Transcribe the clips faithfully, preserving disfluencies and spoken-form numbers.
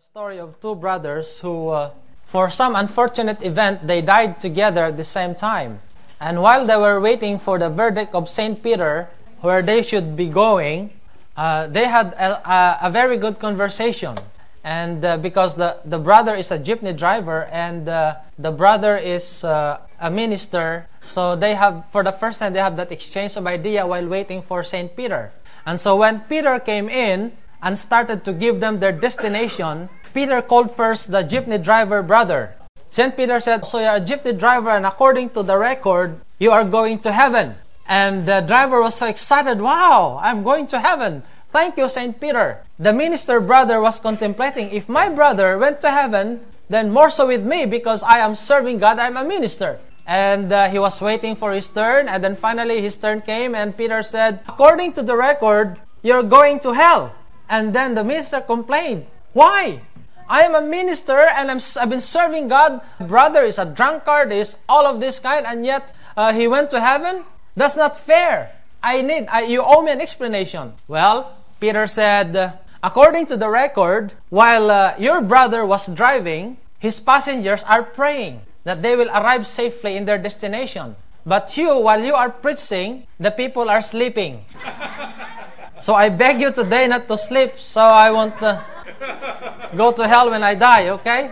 Story of two brothers who, uh, for some unfortunate event, they died together at the same time. And while they were waiting for the verdict of Saint Peter, where they should be going, uh, they had a, a, a very good conversation. And uh, because the, the brother is a jeepney driver and uh, the brother is uh, a minister, so they have, for the first time, they have that exchange of idea while waiting for Saint Peter. And so when Peter came in and started to give them their destination, Peter called first the jeepney driver brother. Saint Peter said, "So you're a jeepney driver, and according to the record, you are going to heaven." And the driver was so excited, "Wow, I'm going to heaven. Thank you, Saint Peter." The minister brother was contemplating, if my brother went to heaven, then more so with me, because I am serving God, I'm a minister. And uh, he was waiting for his turn, and then finally his turn came, and Peter said, "According to the record, you're going to hell." And then the minister complained, "Why? I am a minister and I'm, I've been serving God. Brother is a drunkard, is all of this kind, and yet uh, he went to heaven? That's not fair. I need, I, you owe me an explanation." Well, Peter said, "According to the record, while uh, your brother was driving, his passengers are praying that they will arrive safely in their destination. But you, while you are preaching, the people are sleeping. So I beg you today not to sleep, so I won't uh, go to hell when I die, okay?"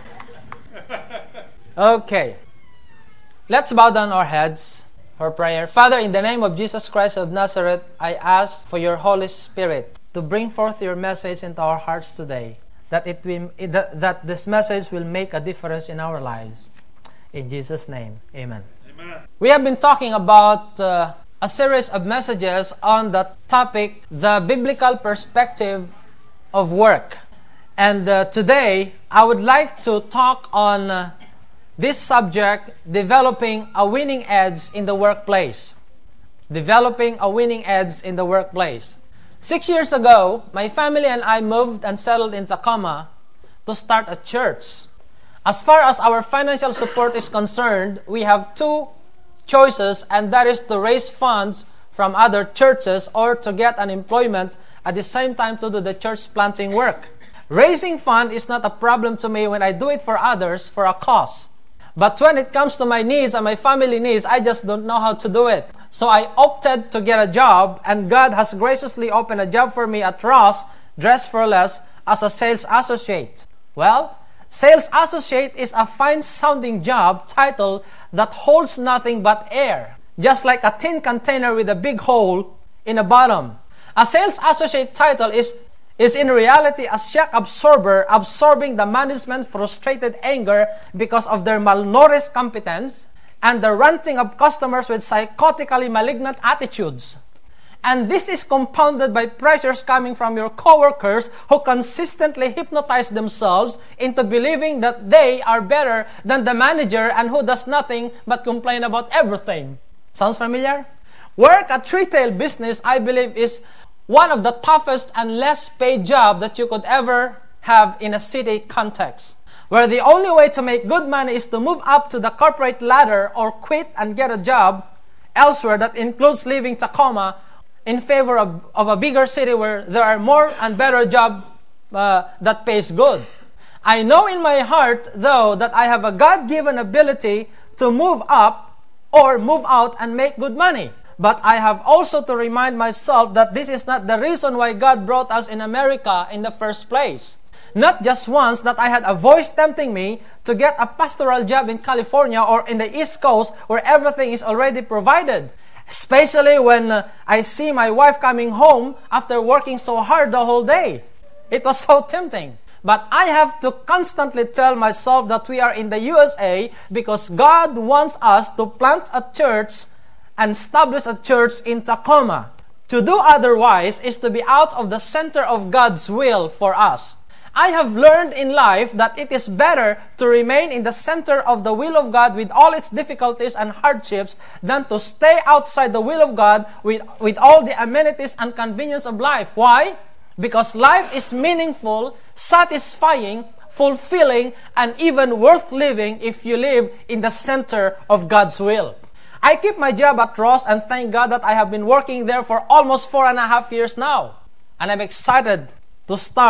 Okay. Let's bow down our heads for prayer. Father, in the name of Jesus Christ of Nazareth, I ask for your Holy Spirit to bring forth your message into our hearts today, that it will, that, that this message will make a difference in our lives. In Jesus' name, amen. Amen. We have been talking about uh, a series of messages on the topic, the biblical perspective of work. And uh, today, I would like to talk on uh, this subject, developing a winning edge in the workplace. Developing a winning edge in the workplace. Six years ago, my family and I moved and settled in Tacoma to start a church. As far as our financial support is concerned, we have two choices, and that is to raise funds from other churches or to get an employment at the same time to do the church planting work. Raising fund is not a problem to me when I do it for others for a cause. But when it comes to my needs and my family needs, I just don't know how to do it. So I opted to get a job, and God has graciously opened a job for me at Ross, Dress for Less, as a sales associate. Well, sales associate is a fine-sounding job title that holds nothing but air, just like a tin container with a big hole in the bottom. A sales associate title is, is in reality a shock absorber, absorbing the management's frustrated anger because of their malnourished competence and the ranting of customers with psychotically malignant attitudes. And this is compounded by pressures coming from your coworkers who consistently hypnotize themselves into believing that they are better than the manager and who does nothing but complain about everything. Sounds familiar? Work at retail business, I believe, is one of the toughest and less paid job that you could ever have in a city context, where the only way to make good money is to move up to the corporate ladder or quit and get a job elsewhere that includes leaving Tacoma in favor of, of a bigger city where there are more and better job uh, that pays good. I know in my heart, though, that I have a God-given ability to move up or move out and make good money. But I have also to remind myself that this is not the reason why God brought us in America in the first place. Not just once that I had a voice tempting me to get a pastoral job in California or in the East Coast where everything is already provided. Especially when uh, I see my wife coming home after working so hard the whole day. It was so tempting. But I have to constantly tell myself that we are in the U S A because God wants us to plant a church and establish a church in Tacoma. To do otherwise is to be out of the center of God's will for us. I have learned in life that it is better to remain in the center of the will of God with all its difficulties and hardships than to stay outside the will of God with, with all the amenities and convenience of life. Why? Because life is meaningful, satisfying, fulfilling, and even worth living if you live in the center of God's will. I keep my job at Ross, and thank God that I have been working there for almost four and a half years now. And I'm excited to start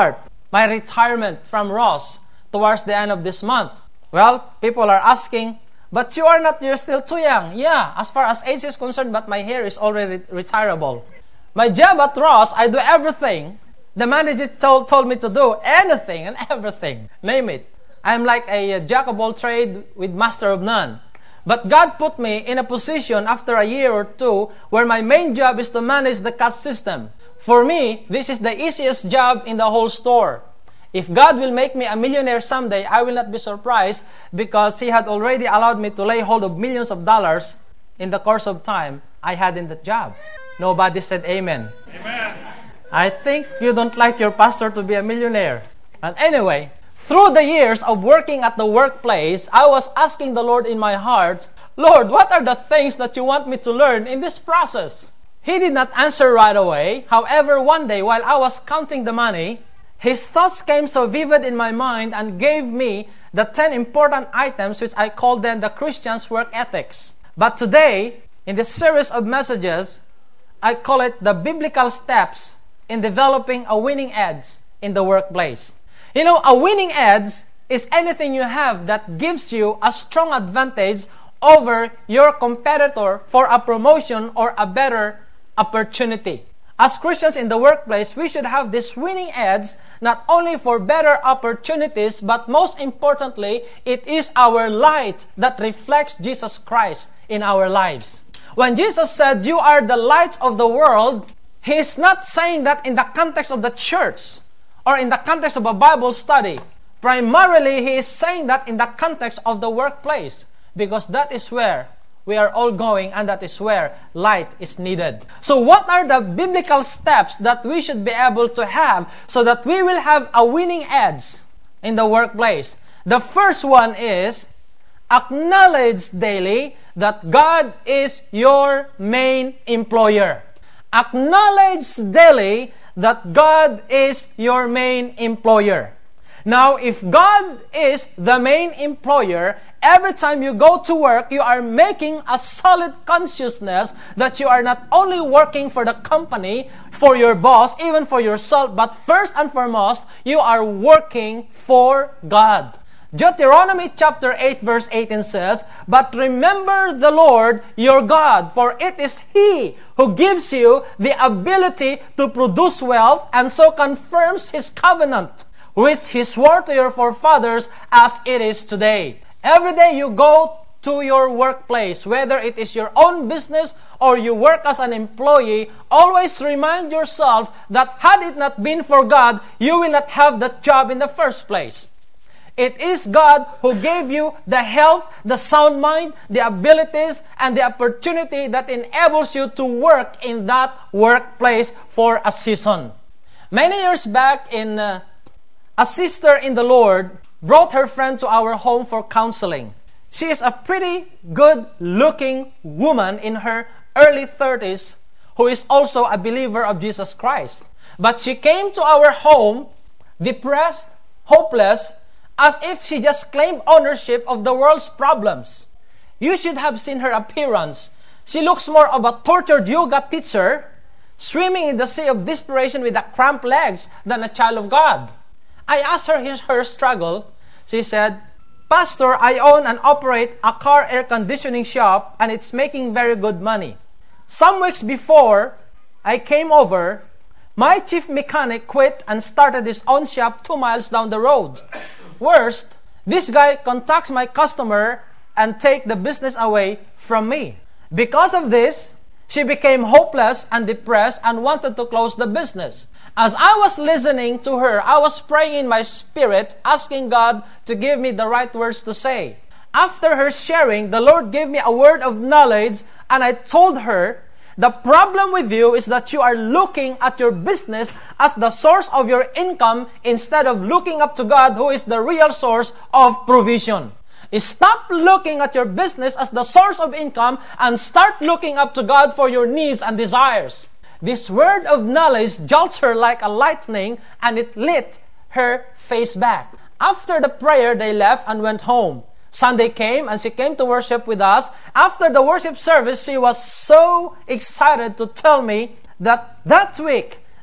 my retirement from Ross towards the end of this month. Well, people are asking, but you are not, you're still too young. Yeah, as far as age is concerned, but my hair is already retirable. My job at Ross, I do everything. The manager told, told me to do anything and everything. Name it. I'm like a jack of all trades with master of none. But God put me in a position after a year or two where my main job is to manage the cash system. For me, this is the easiest job in the whole store. If God will make me a millionaire someday, I will not be surprised because He had already allowed me to lay hold of millions of dollars in the course of time I had in that job. Nobody said amen. Amen. I think you don't like your pastor to be a millionaire. And anyway, through the years of working at the workplace, I was asking the Lord in my heart, Lord, what are the things that you want me to learn in this process? He did not answer right away. However, one day while I was counting the money, His thoughts came so vivid in my mind and gave me the ten important items which I call them the Christian's work ethics. But today, in this series of messages, I call it the biblical steps in developing a winning edge in the workplace. You know, a winning edge is anything you have that gives you a strong advantage over your competitor for a promotion or a better opportunity. As Christians in the workplace, we should have this winning edge not only for better opportunities, but most importantly, it is our light that reflects Jesus Christ in our lives. When Jesus said, you are the light of the world, He is not saying that in the context of the church or in the context of a Bible study. Primarily, He is saying that in the context of the workplace because that is where we are all going and that is where light is needed. So what are the biblical steps that we should be able to have so that we will have a winning edge in the workplace? The first one is acknowledge daily that God is your main employer. Acknowledge daily that God is your main employer. Now, if God is the main employer, every time you go to work, you are making a solid consciousness that you are not only working for the company, for your boss, even for yourself, but first and foremost, you are working for God. Deuteronomy chapter eight verse eighteen says, but remember the Lord your God, for it is He who gives you the ability to produce wealth and so confirms His covenant, which He swore to your forefathers as it is today. Every day you go to your workplace, whether it is your own business or you work as an employee, always remind yourself that had it not been for God, you will not have that job in the first place. It is God who gave you the health, the sound mind, the abilities, and the opportunity that enables you to work in that workplace for a season. Many years back, in uh, a sister in the Lord brought her friend to our home for counseling. She is a pretty good-looking woman in her early thirties who is also a believer of Jesus Christ. But she came to our home depressed, hopeless, as if she just claimed ownership of the world's problems. You should have seen her appearance. She looks more of a tortured yoga teacher swimming in the sea of desperation with the cramped legs than a child of God. I asked her his, her struggle. She said, Pastor, I own and operate a car air conditioning shop and it's making very good money. Some weeks before I came over, my chief mechanic quit and started his own shop two miles down the road. Worst, this guy contacts my customer and take the business away from me. Because of this, she became hopeless and depressed and wanted to close the business. As I was listening to her, I was praying in my spirit, asking God to give me the right words to say. After her sharing, the Lord gave me a word of knowledge, and I told her, the problem with you is that you are looking at your business as the source of your income instead of looking up to God, who is the real source of provision. Stop looking at your business as the source of income and start looking up to God for your needs and desires. This word of knowledge jolts her like a lightning, and it lit her face back. After the prayer, they left and went home. Sunday came and she came to worship with us. After the worship service, she was so excited to tell me that that week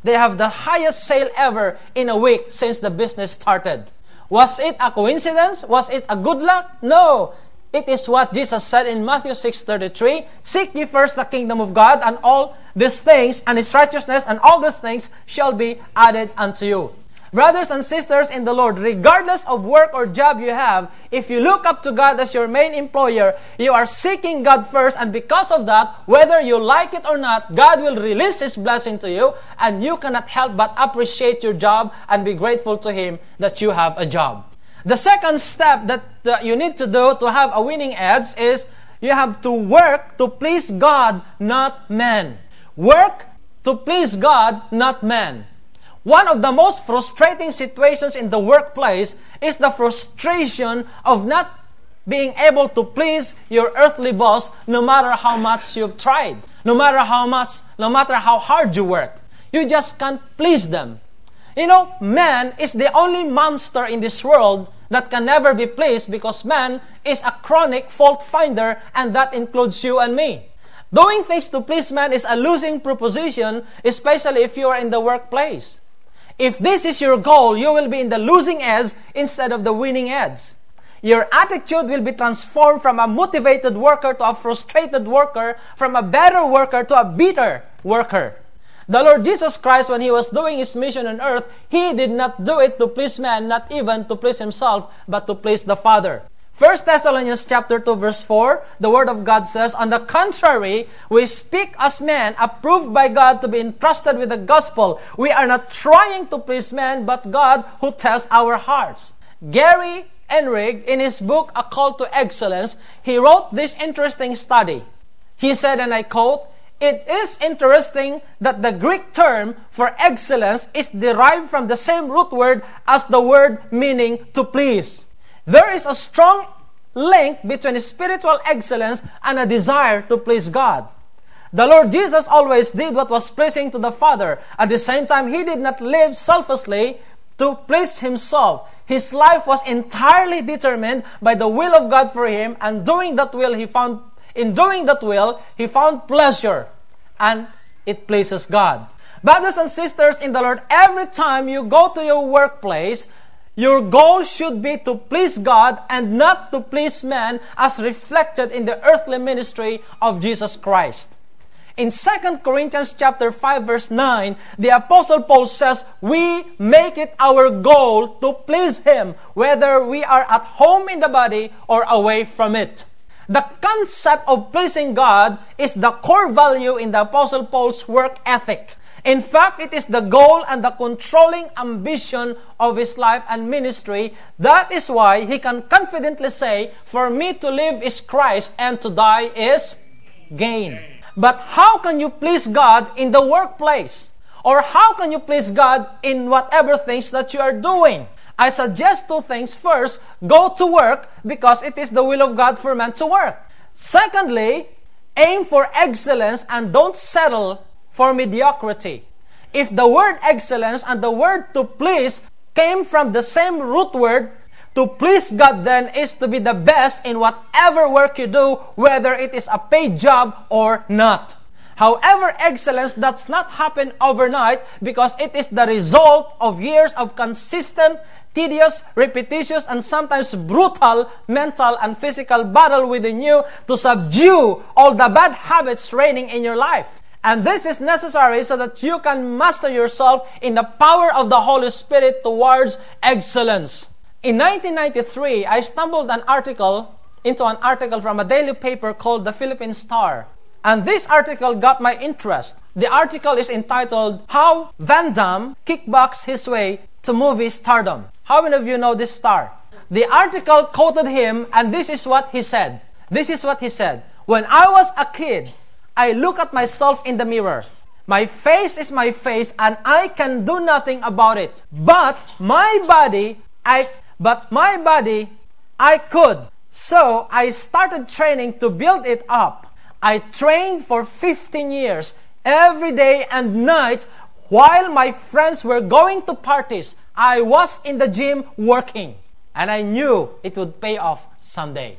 they have the highest sale ever in a week since the business started. Was it a coincidence? Was it a good luck? No. It is what Jesus said in Matthew six thirty-three, "Seek ye first the kingdom of God, and all these things, and His righteousness, and all these things shall be added unto you." Brothers and sisters in the Lord, regardless of work or job you have, if you look up to God as your main employer, you are seeking God first, and because of that, whether you like it or not, God will release His blessing to you, and you cannot help but appreciate your job and be grateful to Him that you have a job. The second step that uh, you need to do to have a winning edge is you have to work to please God, not man. Work to please God, not man. One of the most frustrating situations in the workplace is the frustration of not being able to please your earthly boss no matter how much you've tried, no matter how much, no matter how hard you work. You just can't please them. You know, man is the only monster in this world that can never be pleased because man is a chronic fault finder, and that includes you and me. Doing things to please man is a losing proposition, especially if you are in the workplace. If this is your goal, you will be in the losing edge instead of the winning edge. Your attitude will be transformed from a motivated worker to a frustrated worker, from a better worker to a bitter worker. The Lord Jesus Christ, when He was doing His mission on earth, He did not do it to please man, not even to please Himself, but to please the Father. First Thessalonians chapter two verse four, the Word of God says, "On the contrary, we speak as men, approved by God to be entrusted with the gospel. We are not trying to please men, but God who tests our hearts." Gary Enrig, in his book, A Call to Excellence, he wrote this interesting study. He said, and I quote, "It is interesting that the Greek term for excellence is derived from the same root word as the word meaning to please. There is a strong link between spiritual excellence and a desire to please God. The Lord Jesus always did what was pleasing to the Father. At the same time, He did not live selflessly to please Himself. His life was entirely determined by the will of God for Him, and doing that will, He found, in doing that will, He found pleasure, and it pleases God. Brothers and sisters in the Lord, every time you go to your workplace, your goal should be to please God and not to please man, as reflected in the earthly ministry of Jesus Christ. In Second Corinthians chapter five verse nine, the Apostle Paul says, "We make it our goal to please Him, whether we are at home in the body or away from it." The concept of pleasing God is the core value in the Apostle Paul's work ethic. In fact, it is the goal and the controlling ambition of his life and ministry. That is why he can confidently say, "For me to live is Christ, and to die is gain." But how can you please God in the workplace? Or how can you please God in whatever things that you are doing? I suggest two things. First, go to work because it is the will of God for man to work. Secondly, aim for excellence and don't settle for mediocrity. If the word excellence and the word to please came from the same root word, to please God then is to be the best in whatever work you do, whether it is a paid job or not. However, excellence does not happen overnight because it is the result of years of consistent, tedious, repetitious, and sometimes brutal mental and physical battle within you to subdue all the bad habits reigning in your life. And this is necessary so that you can master yourself in the power of the Holy Spirit towards excellence. In nineteen ninety-three, I stumbled an article into an article from a daily paper called the Philippine Star. And this article got my interest. The article is entitled, "How Van Damme Kickboxed His Way to Movie Stardom." How many of you know this star? The article quoted him, and this is what he said. This is what he said. "When I was a kid, I look at myself in the mirror. My face is my face and I can do nothing about it. But my body, I but my body, I could. So I started training to build it up. I trained for fifteen years, every day and night, while my friends were going to parties. I was in the gym working, and I knew it would pay off someday."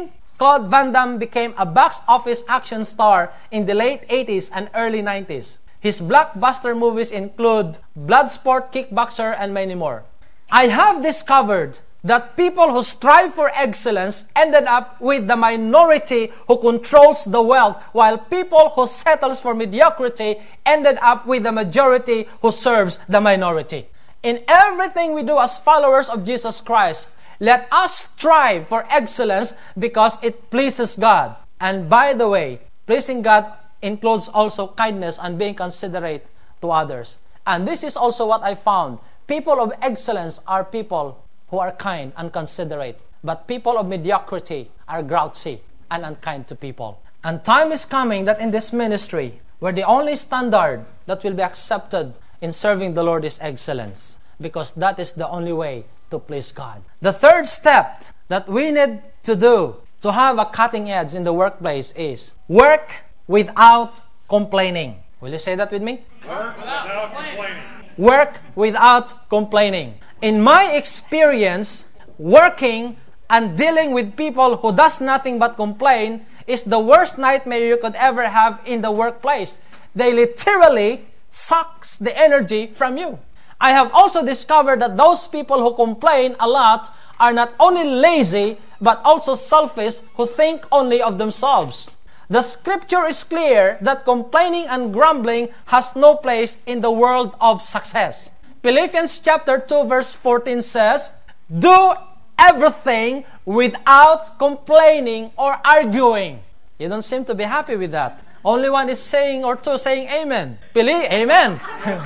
Jean-Claude Van Damme became a box office action star in the late eighties and early nineties. His blockbuster movies include Bloodsport, Kickboxer, and many more. I have discovered that people who strive for excellence ended up with the minority who controls the wealth, while people who settles for mediocrity ended up with the majority who serves the minority. In everything we do as followers of Jesus Christ, let us strive for excellence because it pleases God. And by the way, pleasing God includes also kindness and being considerate to others. And this is also what I found. People of excellence are people who are kind and considerate. But people of mediocrity are grouchy and unkind to people. And time is coming that in this ministry, where the only standard that will be accepted in serving the Lord is excellence. Because that is the only way to please God. The third step that we need to do to have a cutting edge in the workplace is work without complaining. Will you say that with me? Work without complaining. Work without complaining. In my experience, working and dealing with people who does nothing but complain is the worst nightmare you could ever have in the workplace. They literally sucks the energy from you. I have also discovered that those people who complain a lot are not only lazy, but also selfish, who think only of themselves. The scripture is clear that complaining and grumbling has no place in the world of success. Philippians chapter two verse fourteen says, do everything without complaining or arguing. You don't seem to be happy with that. Only one is saying or two saying amen. Believe, amen.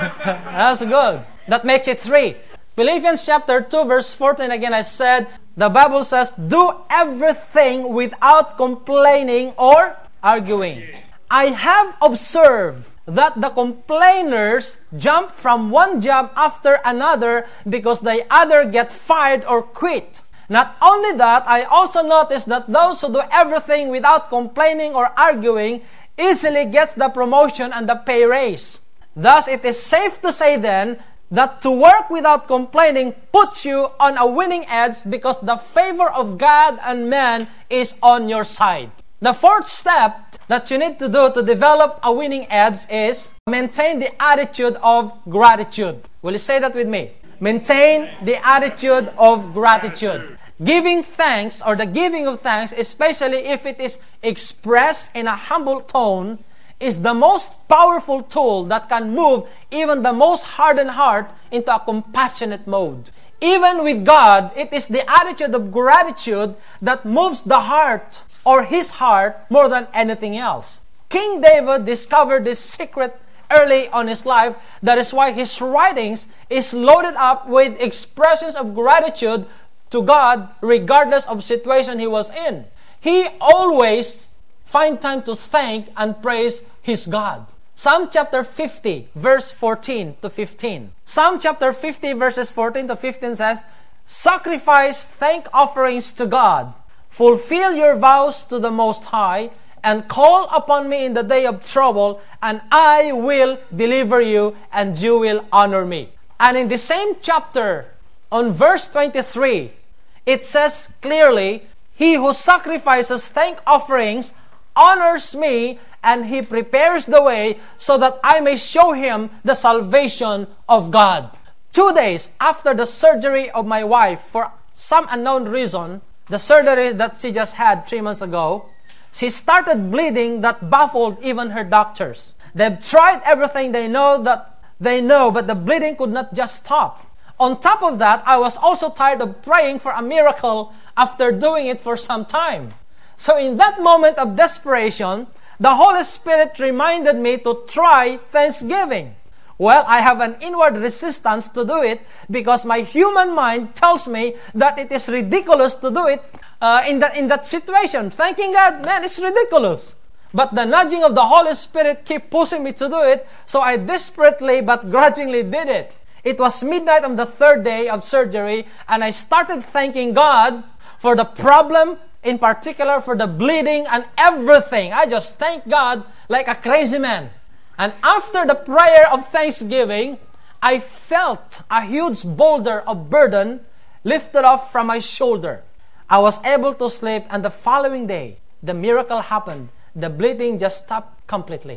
That's good. That makes it three. Philippians chapter two verse fourteen, again I said, the Bible says, do everything without complaining or arguing. I have observed that the complainers jump from one job after another because they either get fired or quit. Not only that, I also noticed that those who do everything without complaining or arguing easily gets the promotion and the pay raise. Thus, it is safe to say then that to work without complaining puts you on a winning edge because the favor of God and man is on your side. The fourth step that you need to do to develop a winning edge is maintain the attitude of gratitude. Will you say that with me? Maintain the attitude of gratitude. Giving thanks, or the giving of thanks, especially if it is expressed in a humble tone, is the most powerful tool that can move even the most hardened heart into a compassionate mode. Even with God, it is the attitude of gratitude that moves the heart or his heart more than anything else. King David discovered this secret early on his life. That is why his writings is loaded up with expressions of gratitude to God regardless of situation he was in. He always find time to thank and praise his God. Psalm chapter fifty, verse fourteen to fifteen. Psalm chapter fifty, verses fourteen to fifteen says, sacrifice thank offerings to God. Fulfill your vows to the Most High, and call upon me in the day of trouble, and I will deliver you, and you will honor me. And in the same chapter, on verse twenty-three, it says clearly, he who sacrifices thank offerings honors me, and he prepares the way so that I may show him the salvation of God. Two days after the surgery of my wife, for some unknown reason, the surgery that she just had three months ago, she started bleeding that baffled even her doctors. They've tried everything they know that they know, but the bleeding could not just stop. On top of that, I was also tired of praying for a miracle after doing it for some time. So in that moment of desperation, the Holy Spirit reminded me to try Thanksgiving. Well, I have an inward resistance to do it because my human mind tells me that it is ridiculous to do it uh, in, that, in that situation. Thanking God, man, it's ridiculous. But the nudging of the Holy Spirit kept pushing me to do it, so I desperately but grudgingly did it. It was midnight on the third day of surgery, and I started thanking God for the problem, in particular for the bleeding and everything. I just thanked God like a crazy man. And after the prayer of thanksgiving, I felt a huge boulder of burden lifted off from my shoulder. I was able to sleep, and the following day, the miracle happened. The bleeding just stopped completely.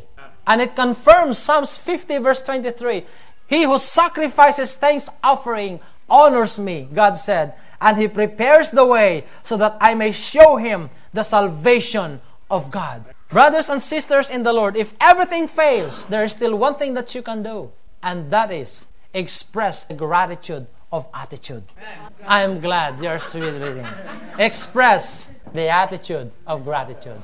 And it confirms Psalms fifty verse twenty-three. He who sacrifices thanks offering honors me, God said, and He prepares the way so that I may show him the salvation of God. Brothers and sisters in the Lord, if everything fails, there is still one thing that you can do, and that is express gratitude of attitude. I am glad you're still reading. Express the attitude of gratitude.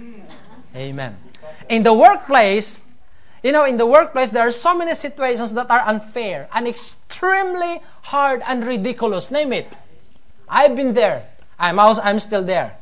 Amen. In the workplace, you know, in the workplace, there are so many situations that are unfair and extremely hard and ridiculous. Name it. I've been there. I'm also, I'm still there.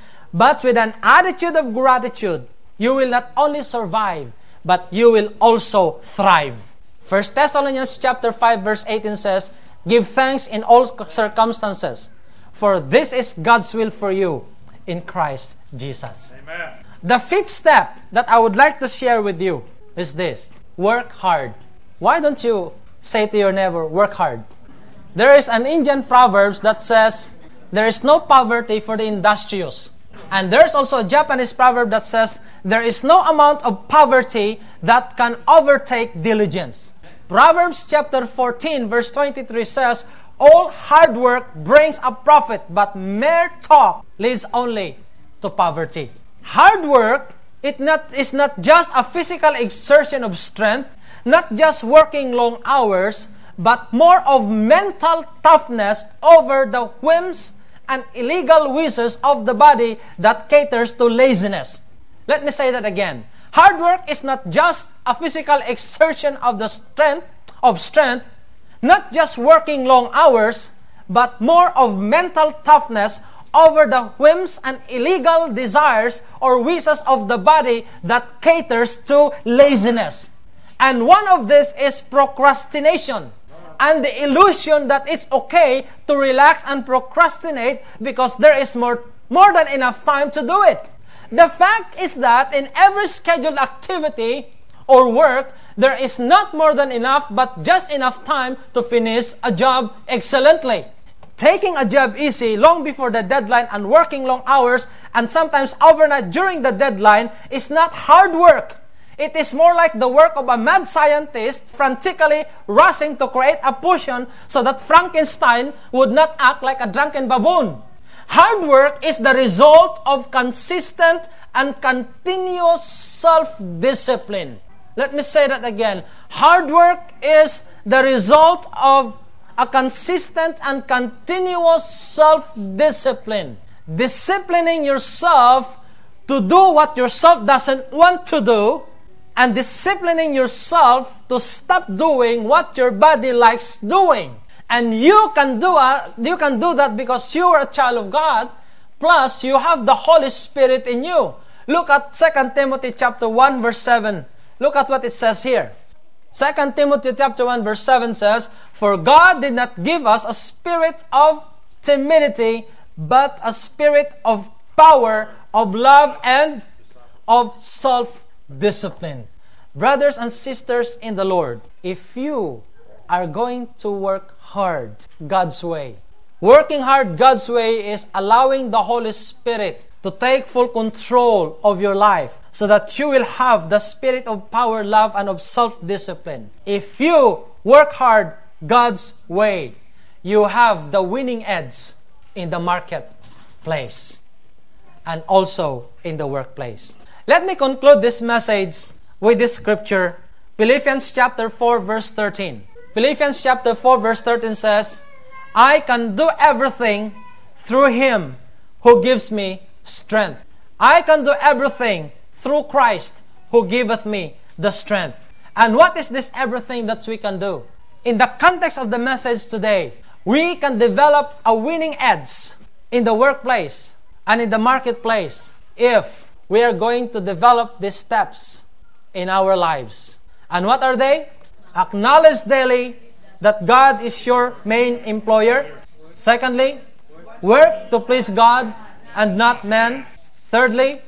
But with an attitude of gratitude, you will not only survive, but you will also thrive. First Thessalonians chapter five verse eighteen says, give thanks in all circumstances, for this is God's will for you in Christ Jesus. Amen. The fifth step that I would like to share with you is this. Work hard. Why don't you say to your neighbor, work hard? There is an Indian proverb that says, there is no poverty for the industrious. And there's also a Japanese proverb that says, there is no amount of poverty that can overtake diligence. Proverbs chapter fourteen verse twenty-three says, all hard work brings a profit, but mere talk leads only to poverty. Hard work it not, is not just a physical exertion of strength, not just working long hours, but more of mental toughness over the whims and illegal wishes of the body that caters to laziness. Let me say that again. Hard work is not just a physical exertion of the strength of strength, not just working long hours, but more of mental toughness over the whims and illegal desires or wishes of the body that caters to laziness. And one of this is procrastination. And the illusion that it's okay to relax and procrastinate because there is more, more than enough time to do it. The fact is that in every scheduled activity or work, there is not more than enough but just enough time to finish a job excellently. Taking a job easy long before the deadline and working long hours and sometimes overnight during the deadline is not hard work. It is more like the work of a mad scientist frantically rushing to create a potion so that Frankenstein would not act like a drunken baboon. Hard work is the result of consistent and continuous self-discipline. Let me say that again. Hard work is the result of a consistent and continuous self-discipline. Disciplining yourself to do what yourself doesn't want to do, and disciplining yourself to stop doing what your body likes doing. And you can do a, you can do that because you are a child of God, plus you have the Holy Spirit in you. Look at Second Timothy chapter one verse seven. Look at what it says here. Second Timothy chapter one verse seven says, for God did not give us a spirit of timidity, but a spirit of power, of love, and of self-discipline. Brothers and sisters in the Lord, if you are going to work hard God's way, working hard God's way is allowing the Holy Spirit to take full control of your life so that you will have the spirit of power, love, and of self-discipline. If you work hard God's way, you have the winning edge in the marketplace and also in the workplace. Let me conclude this message with this scripture, Philippians chapter four verse thirteen. Philippians chapter four verse thirteen says, I can do everything through Him who gives me strength. I can do everything through Christ who giveth me the strength. And what is this everything that we can do? In the context of the message today, we can develop a winning edge in the workplace and in the marketplace if we are going to develop these steps in our lives. And what are they? Acknowledge daily that God is your main employer. Secondly, work to please God and not men. Thirdly,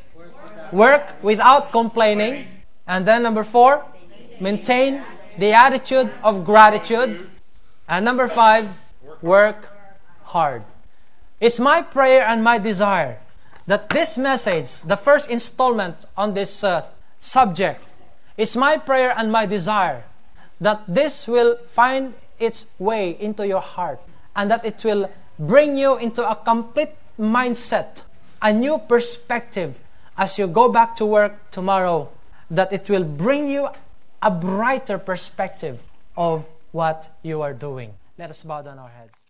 work without complaining. And then number four, maintain the attitude of gratitude. And number five, work hard. It's my prayer and my desire that this message, the first installment on this uh, subject, It's my prayer and my desire that this will find its way into your heart and that it will bring you into a complete mindset, a new perspective as you go back to work tomorrow, that it will bring you a brighter perspective of what you are doing. Let us bow down our heads.